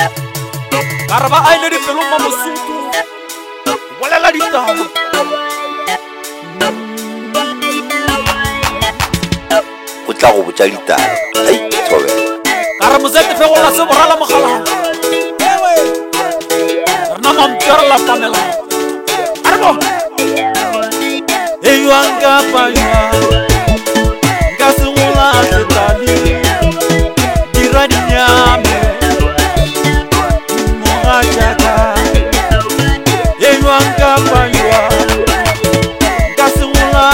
Karaba aile di pelo mama sutu wala la dita Utla go botsa ditaba ai thobe Karama zete fe wala se borala mogala Rna mamtara la pamela Arbo Eyuanga paywa Ngasi wala setali Diradi nyame Mogachaka Eyuanga paywa Ngasi wala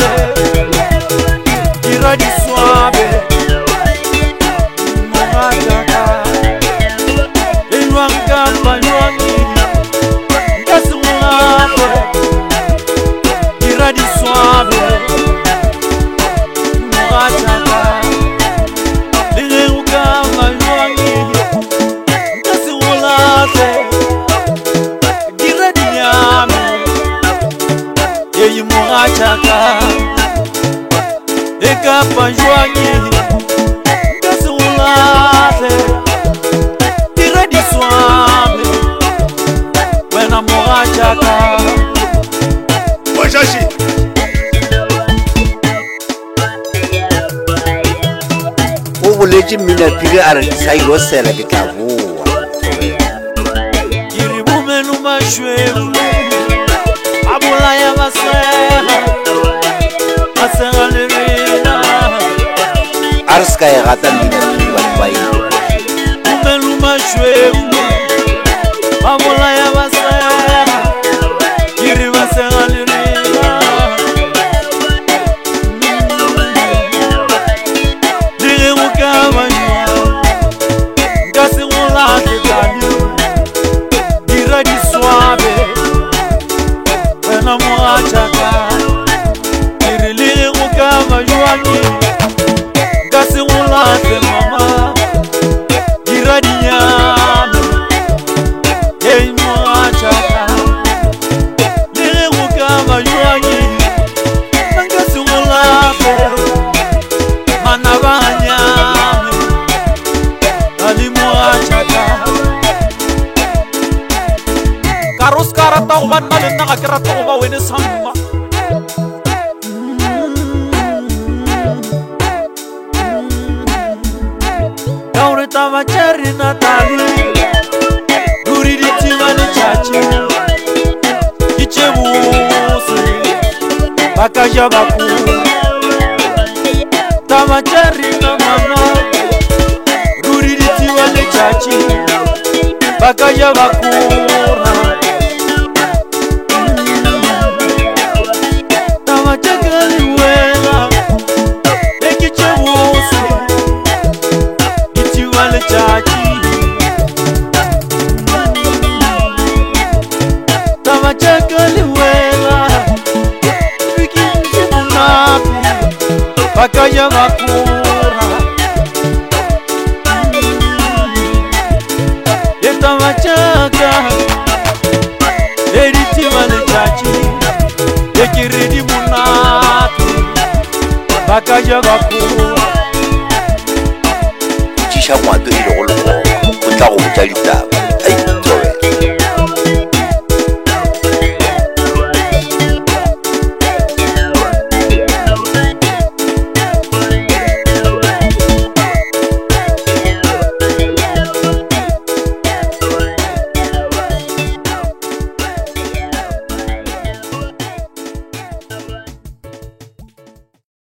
Diradi suabe Mogachaka Eyuanga paywa Ngasi wala Diradi suabe Mogachaka Chaka Eka panjwangi Kasulate Tiredi swame Wena moha chaka Wajashi Ubuleji mina piga aradisa irosela kikavuwa Iribume numashwemu Abula ya basela Asera lirina Arska ya gata mina piga bai Umelu mashwemu Abula ya basela Iribu asera lirina Dirimu kawanya Ngasi wula kitani Diradi suabe Wena mwachaka Irilili mukama yuangi Ngasi wulate mama Diradi nyame Yei mwachaka Lili mukama yuangi Ngasi wulate Manaba nyame Ali mwachaka Karus karata uban malin nakakirata uba wini sama Kaure tama cheri natali Guri di tima ni chachi Iche busi Bakaja baku Tama cheri na mama Guri di tima ni chachi Bakaja bakura Bakaya bakura Yeta machaka Eriti mane chachi Yekiridi munatu Bakaya bakura Chisha mwando ilo golo Utla go botsa ditaba